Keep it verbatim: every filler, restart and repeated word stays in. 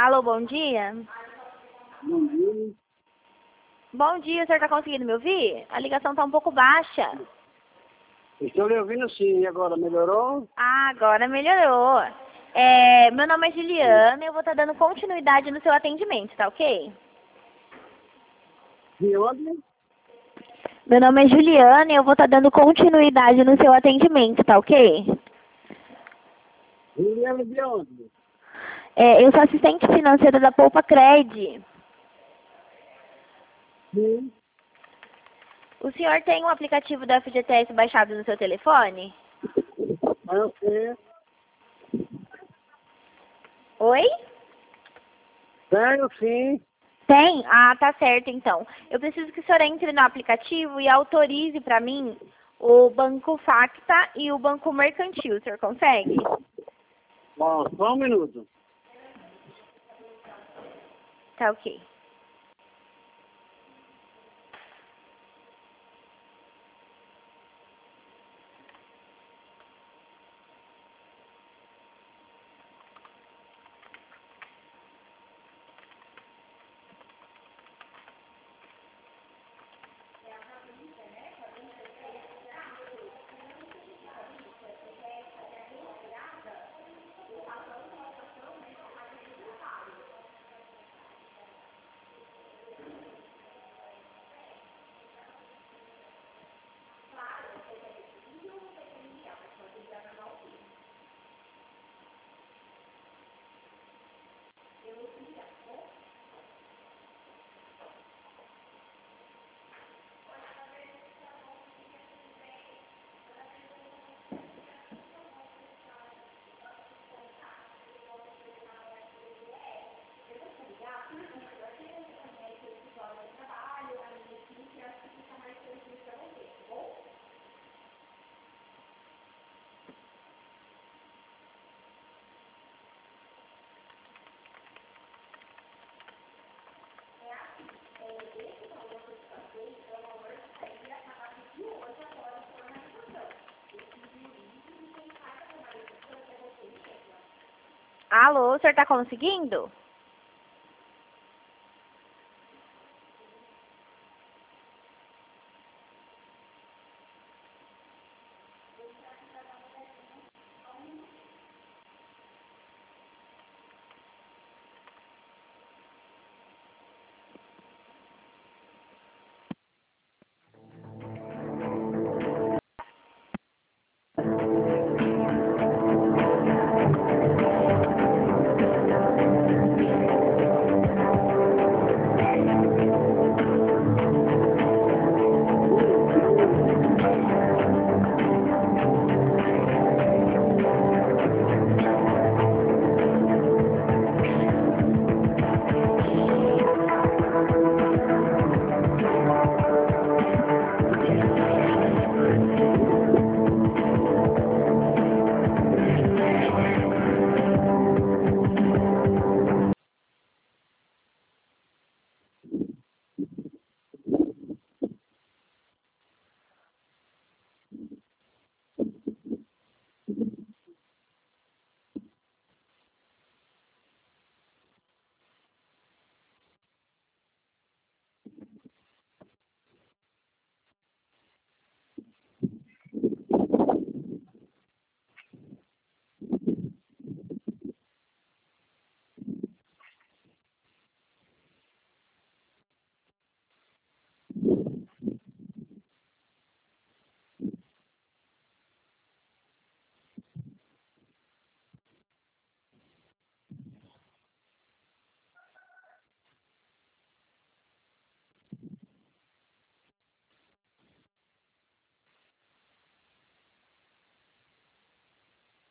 Alô, bom dia. Bom dia. Bom dia, o senhor está conseguindo me ouvir? A ligação está um pouco baixa. Estou lhe ouvindo sim, e agora melhorou? Ah, agora melhorou. É, meu nome é Juliana e eu vou estar dando continuidade no seu atendimento, tá ok? De onde? Meu nome é Juliana e eu vou estar dando continuidade no seu atendimento, tá ok? Juliana de onde? É, eu sou assistente financeira da Poupa Cred. Sim. O senhor tem um aplicativo da F G T S baixado no seu telefone? Eu sei. Oi? Tenho sim. Tem? Ah, tá certo então. Eu preciso que o senhor entre no aplicativo e autorize para mim o Banco Facta e o Banco Mercantil. O senhor consegue? Bom, só um minuto. Tá ok. Alô, o senhor tá conseguindo?